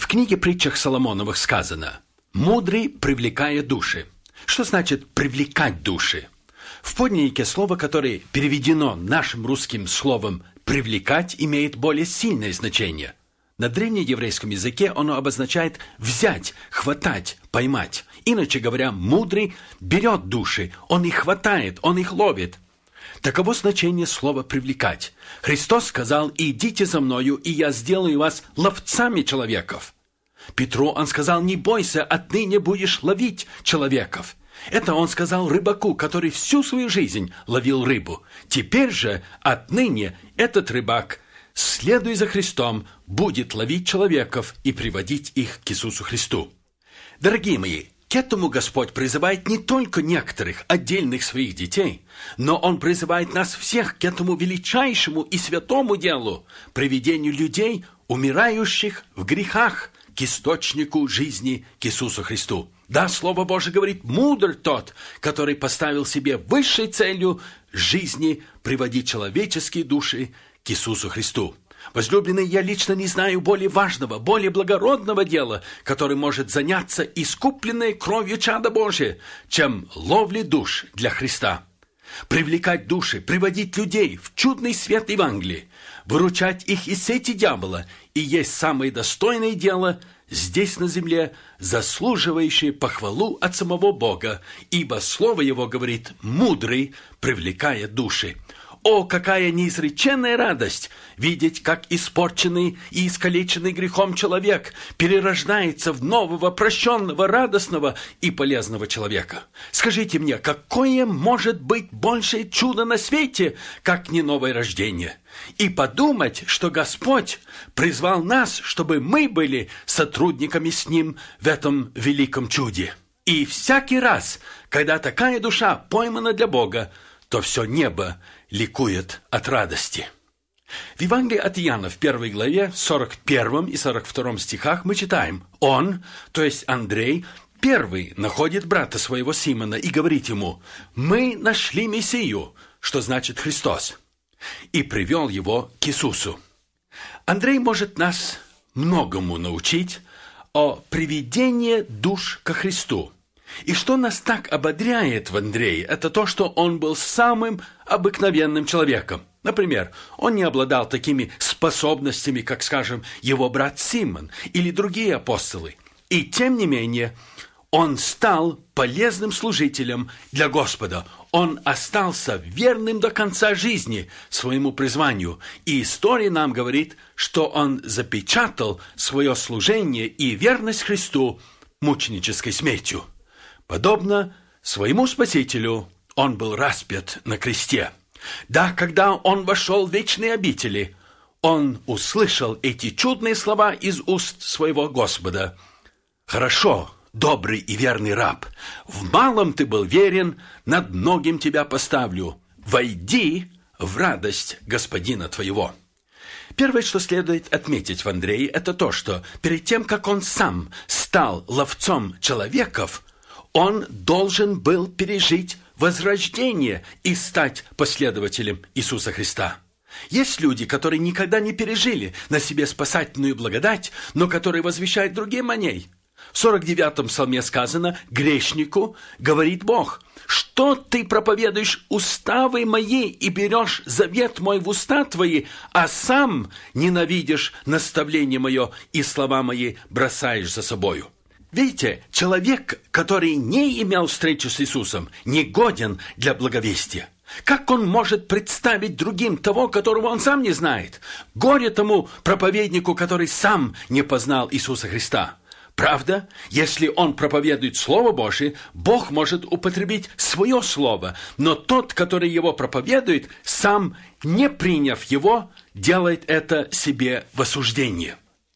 книге «Притчах Соломоновых» сказано: «Мудрый привлекает души». Что значит «привлекать души»? В подлиннике слово, которое переведено нашим русским словом «привлекать», имеет более сильное значение. На древнееврейском языке оно обозначает «взять», «хватать», «поймать». Иначе говоря, мудрый берет души, он их хватает, он их ловит. Таково значение слова «привлекать». Христос сказал: «Идите за мною, и я сделаю вас ловцами человеков». Петру он сказал: «Не бойся, отныне будешь ловить человеков». Это он сказал рыбаку, который всю свою жизнь ловил рыбу. Теперь же, отныне, этот рыбак, следуя за Христом, будет ловить человеков и приводить их к Иисусу Христу. Дорогие мои, к этому Господь призывает не только некоторых отдельных своих детей, но Он призывает нас всех к этому величайшему и святому делу – приведению людей, умирающих в грехах, к источнику жизни, к Иисусу Христу. Да, Слово Божие говорит: мудр тот, который поставил себе высшей целью жизни приводить человеческие души к Иисусу Христу. Возлюбленные, я лично не знаю более важного, более благородного дела, которым может заняться искупленной кровью чада Божия, чем ловли душ для Христа. Привлекать души, приводить людей в чудный свет Евангелия, выручать их из сети дьявола и есть самое достойное дело здесь на земле, заслуживающее похвалу от самого Бога, ибо Слово Его говорит: «Мудрый привлекает души». О, какая неизреченная радость видеть, как испорченный и искалеченный грехом человек перерождается в нового, прощенного, радостного и полезного человека. Скажите мне, какое может быть большее чудо на свете, как не новое рождение? И подумать, что Господь призвал нас, чтобы мы были сотрудниками с Ним в этом великом чуде. И всякий раз, когда такая душа поймана для Бога, то все небо ликует от радости. В Евангелии от Иоанна в 1 главе, 41 и 42 стихах мы читаем: «Он, то есть Андрей, первый находит брата своего Симона и говорит ему: „Мы нашли Мессию“», что значит Христос, и привел его к Иисусу. Андрей может нас многому научить о приведении душ ко Христу. И что нас так ободряет в Андрее, это то, что он был самым обыкновенным человеком. Например, он не обладал такими способностями, как, скажем, его брат Симон или другие апостолы. И тем не менее, он стал полезным служителем для Господа. Он остался верным до конца жизни своему призванию. И история нам говорит, что он запечатал свое служение и верность Христу мученической смертью. Подобно своему Спасителю, он был распят на кресте. Да, когда он вошел в вечные обители, он услышал эти чудные слова из уст своего Господа: «Хорошо, добрый и верный раб, в малом ты был верен, над многим тебя поставлю. Войди в радость господина твоего». Первое, что следует отметить в Андрее, это то, что перед тем, как он сам стал ловцом человеков, он должен был пережить возрождение и стать последователем Иисуса Христа. Есть люди, которые никогда не пережили на себе спасательную благодать, но которые возвещают другим о ней. В 49-м псалме сказано: «Грешнику говорит Бог: что ты проповедуешь уставы мои и берешь завет мой в уста твои, а сам ненавидишь наставление мое и слова мои бросаешь за собою». Видите, человек, который не имел встречу с Иисусом, не годен для благовестия. Как он может представить другим того, которого он сам не знает? Горе тому проповеднику, который сам не познал Иисуса Христа. Правда, если он проповедует Слово Божие, Бог может употребить свое слово, но тот, который его проповедует, сам, не приняв его, делает это себе в осуждение.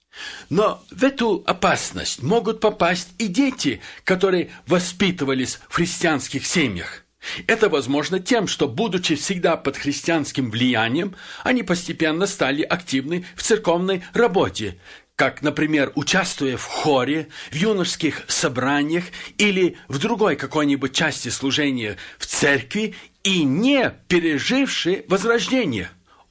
Но в эту опасность могут попасть и дети, которые воспитывались в христианских семьях. Это возможно тем, что, будучи всегда под христианским влиянием, они постепенно стали активны в церковной работе, как, например, участвуя в хоре, в юношеских собраниях или в другой какой-нибудь части служения в церкви и не пережившие возрождение.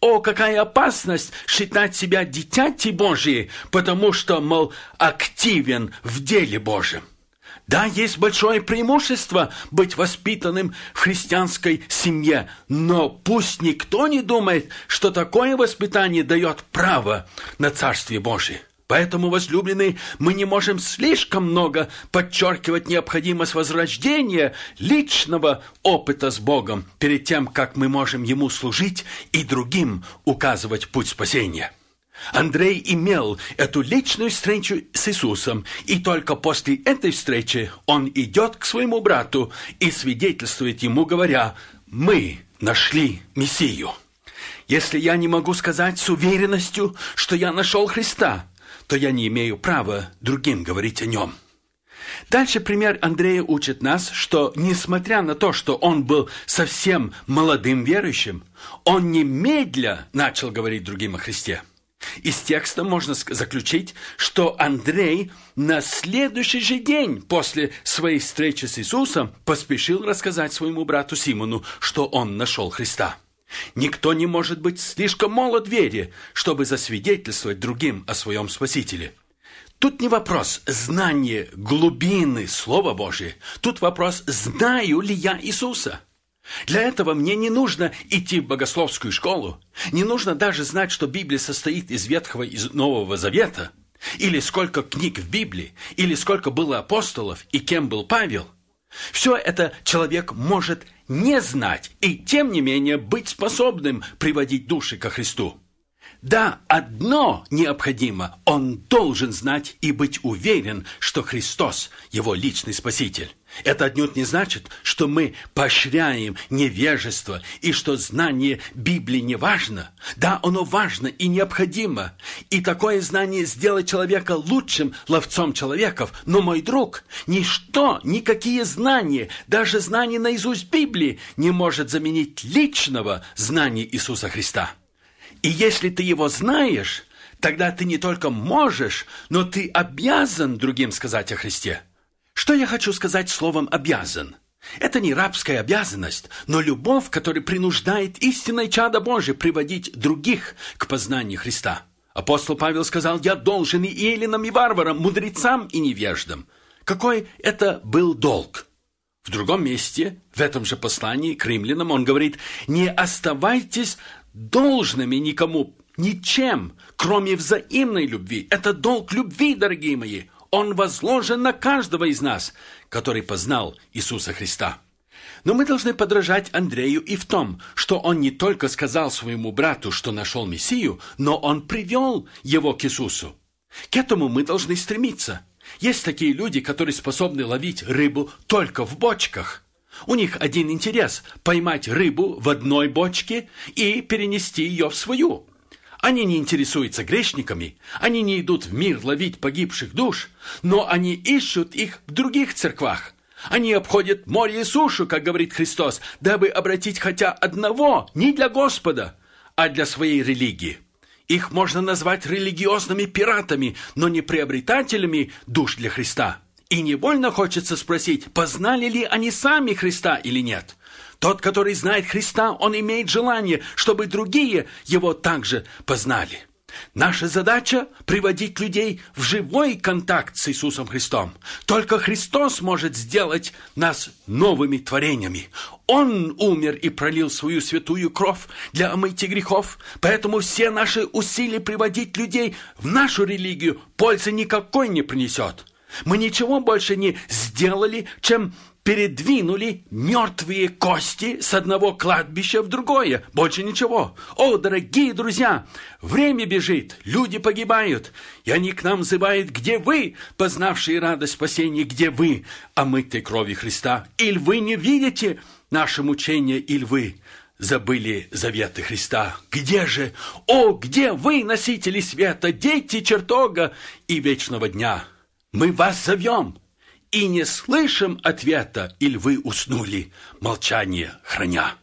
О, какая опасность считать себя дитяти Божьей, потому что, мол, активен в деле Божьем. Да, есть большое преимущество быть воспитанным в христианской семье, но пусть никто не думает, что такое воспитание дает право на Царствие Божие. Поэтому, возлюбленные, мы не можем слишком много подчеркивать необходимость возрождения личного опыта с Богом перед тем, как мы можем Ему служить и другим указывать путь спасения. Андрей имел эту личную встречу с Иисусом, и только после этой встречи он идет к своему брату и свидетельствует ему, говоря: «Мы нашли Мессию». Если я не могу сказать с уверенностью, что я нашел Христа, то я не имею права другим говорить о нем. Дальше пример Андрея учит нас, что, несмотря на то, что он был совсем молодым верующим, он немедля начал говорить другим о Христе. Из текста можно заключить, что Андрей на следующий же день после своей встречи с Иисусом поспешил рассказать своему брату Симону, что он нашел Христа. Никто не может быть слишком молод в вере, чтобы засвидетельствовать другим о своем Спасителе. Тут не вопрос знания глубины Слова Божия, тут вопрос, знаю ли я Иисуса. Для этого мне не нужно идти в богословскую школу, не нужно даже знать, что Библия состоит из Ветхого и Нового Завета, или сколько книг в Библии, или сколько было апостолов и кем был Павел. Все это человек может не знать и, тем не менее, быть способным приводить души ко Христу. Да, одно необходимо: он должен знать и быть уверен, что Христос – его личный Спаситель. Это отнюдь не значит, что мы поощряем невежество и что знание Библии не важно. Да, оно важно и необходимо. И такое знание сделает человека лучшим ловцом человеков. Но, мой друг, ничто, никакие знания, даже знание наизусть Библии не может заменить личного знания Иисуса Христа. И если ты его знаешь, тогда ты не только можешь, но ты обязан другим сказать о Христе. Что я хочу сказать словом «обязан»? Это не рабская обязанность, но любовь, которая принуждает истинное чадо Божие приводить других к познанию Христа. Апостол Павел сказал: «Я должен и эллинам, и варварам, мудрецам и невеждам». Какой это был долг? В другом месте, в этом же послании к римлянам, он говорит: «Не оставайтесь должными никому, ничем, кроме взаимной любви». Это долг любви, дорогие мои. Он возложен на каждого из нас, который познал Иисуса Христа. Но мы должны подражать Андрею и в том, что он не только сказал своему брату, что нашел Мессию, но он привел его к Иисусу. К этому мы должны стремиться. Есть такие люди, которые способны ловить рыбу только в бочках. У них один интерес – поймать рыбу в одной бочке и перенести ее в свою. Они не интересуются грешниками, они не идут в мир ловить погибших душ, но они ищут их в других церквах. Они обходят море и сушу, как говорит Христос, дабы обратить хотя одного не для Господа, а для своей религии. Их можно назвать религиозными пиратами, но не приобретателями душ для Христа. И невольно хочется спросить, познали ли они сами Христа или нет? Тот, который знает Христа, он имеет желание, чтобы другие его также познали. Наша задача – приводить людей в живой контакт с Иисусом Христом. Только Христос может сделать нас новыми творениями. Он умер и пролил свою святую кровь для омытия грехов, поэтому все наши усилия приводить людей в нашу религию пользы никакой не принесет. Мы ничего больше не сделали, чем передвинули мертвые кости с одного кладбища в другое. Больше ничего. О, дорогие друзья, время бежит, люди погибают, и они к нам взывают: где вы, познавшие радость спасения, где вы, омытой кровью Христа? Или вы не видите наше мучение, или вы забыли заветы Христа? Где же? О, где вы, носители света, дети чертога и вечного дня? Мы вас зовем и не слышим ответа, или вы уснули, молчание храня.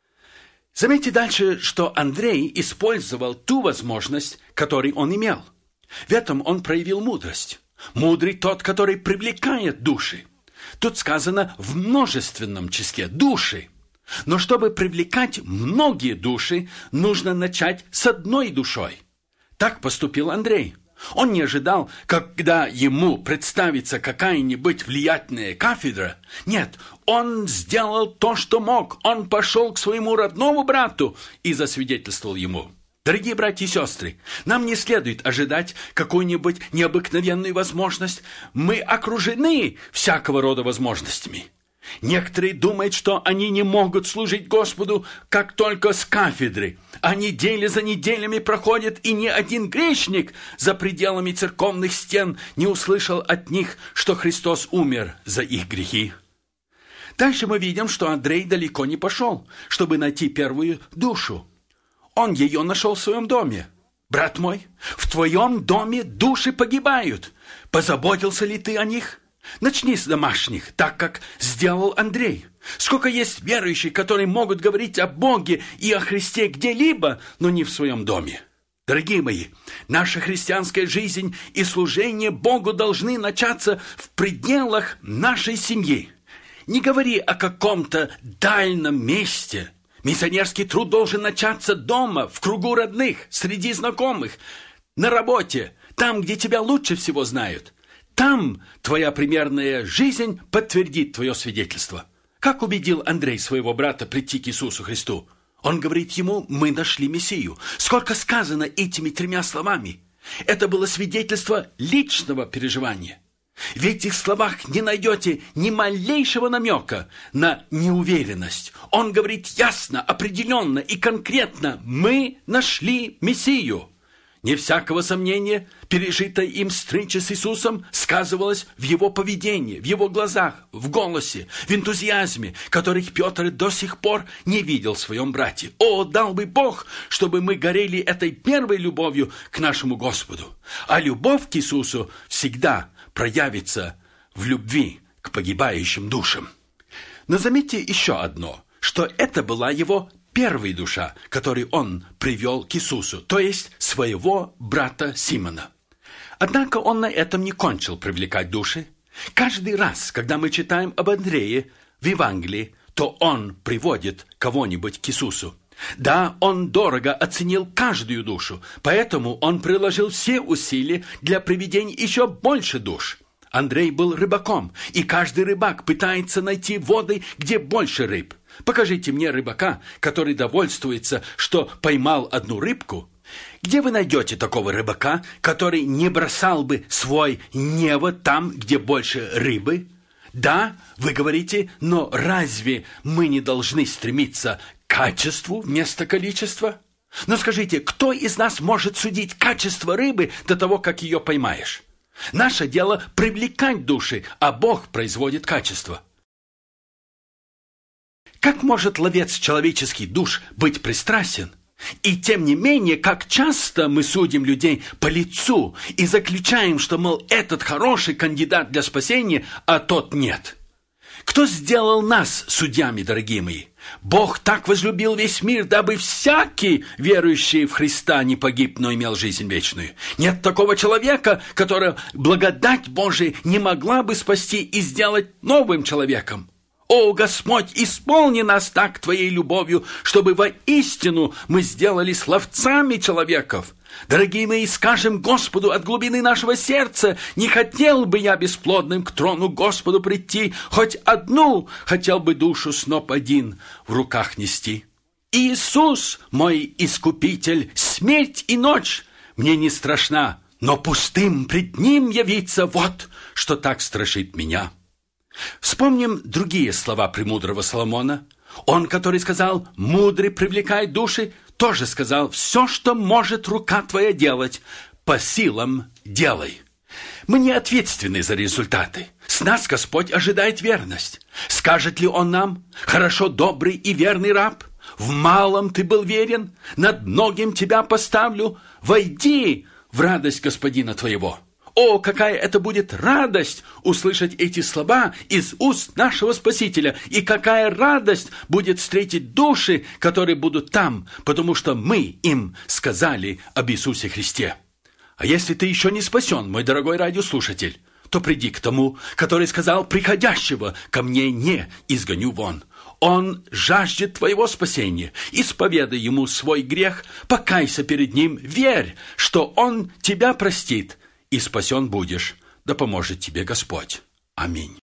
Заметьте дальше, что Андрей использовал ту возможность, которую он имел. В этом он проявил мудрость. Мудрый тот, который привлекает души. Тут сказано в множественном числе души. Но чтобы привлекать многие души, нужно начать с одной душой. Так поступил Андрей. Он не ожидал, когда ему представится какая-нибудь влиятельная кафедра. Нет, он сделал то, что мог. Он пошел к своему родному брату и засвидетельствовал ему. Дорогие братья и сестры, нам не следует ожидать какую-нибудь необыкновенную возможность. Мы окружены всякого рода возможностями. Некоторые думают, что они не могут служить Господу, как только с кафедры. А недели за неделями проходят, и ни один грешник за пределами церковных стен не услышал от них, что Христос умер за их грехи. Дальше мы видим, что Андрей далеко не пошел, чтобы найти первую душу. Он ее нашел в своем доме. Брат мой, в твоем доме души погибают. Позаботился ли ты о них? Начни с домашних, так как сделал Андрей. Сколько есть верующих, которые могут говорить о Боге и о Христе где-либо, но не в своем доме. Дорогие мои, наша христианская жизнь и служение Богу должны начаться в пределах нашей семьи. Не говори о каком-то дальнем месте. Миссионерский труд должен начаться дома, в кругу родных, среди знакомых, на работе, там, где тебя лучше всего знают. Там твоя примерная жизнь подтвердит твое свидетельство. Как убедил Андрей своего брата прийти к Иисусу Христу? Он говорит ему: мы нашли Мессию. Сколько сказано этими 3 словами? Это было свидетельство личного переживания. В этих словах не найдете ни малейшего намека на неуверенность. Он говорит ясно, определенно и конкретно: мы нашли Мессию. Не всякого сомнения, пережитая им встреча с Иисусом сказывалась в его поведении, в его глазах, в голосе, в энтузиазме, которых Петр до сих пор не видел в своем брате. О, дал бы Бог, чтобы мы горели этой первой любовью к нашему Господу. А любовь к Иисусу всегда проявится в любви к погибающим душам. Но заметьте еще одно, что это была его первая душа, которую он привел к Иисусу, то есть своего брата Симона. Однако он на этом не кончил привлекать души. Каждый раз, когда мы читаем об Андрее в Евангелии, то он приводит кого-нибудь к Иисусу. Да, он дорого оценил каждую душу, поэтому он приложил все усилия для приведения еще больше душ. Андрей был рыбаком, и каждый рыбак пытается найти воды, где больше рыб. Покажите мне рыбака, который довольствуется, что поймал одну рыбку. Где вы найдете такого рыбака, который не бросал бы свой невод там, где больше рыбы? Да, вы говорите, но разве мы не должны стремиться к качеству вместо количества? Но скажите, кто из нас может судить качество рыбы до того, как ее поймаешь? Наше дело привлекать души, а Бог производит качество. Как может ловец человеческих душ быть пристрастен? И тем не менее, как часто мы судим людей по лицу и заключаем, что, мол, этот хороший кандидат для спасения, а тот нет. Кто сделал нас судьями, дорогие мои? Бог так возлюбил весь мир, дабы всякий, верующий в Христа, не погиб, но имел жизнь вечную. Нет такого человека, которого благодать Божия не могла бы спасти и сделать новым человеком. О, Господь, исполни нас так Твоей любовью, чтобы воистину мы сделались ловцами человеков. Дорогие мои, скажем Господу от глубины нашего сердца: не хотел бы я бесплодным к трону Господу прийти, хоть одну хотел бы душу сноп один в руках нести. Иисус, мой искупитель, смерть и ночь мне не страшна, но пустым пред Ним явиться, вот что так страшит меня. Вспомним другие слова премудрого Соломона. Он, который сказал: «Мудрый привлекает души», тоже сказал: «Все, что может рука твоя делать, по силам делай». Мы не ответственны за результаты. С нас Господь ожидает верность. Скажет ли Он нам: «Хорошо, добрый и верный раб, в малом ты был верен, над многим тебя поставлю, войди в радость Господина твоего». О, какая это будет радость услышать эти слова из уст нашего Спасителя, и какая радость будет встретить души, которые будут там, потому что мы им сказали об Иисусе Христе. А если ты еще не спасен, мой дорогой радиослушатель, то приди к тому, который сказал: «Приходящего ко мне не изгоню вон». Он жаждет твоего спасения. Исповедай ему свой грех, покайся перед ним, верь, что он тебя простит, и спасен будешь. Да поможет тебе Господь. Аминь.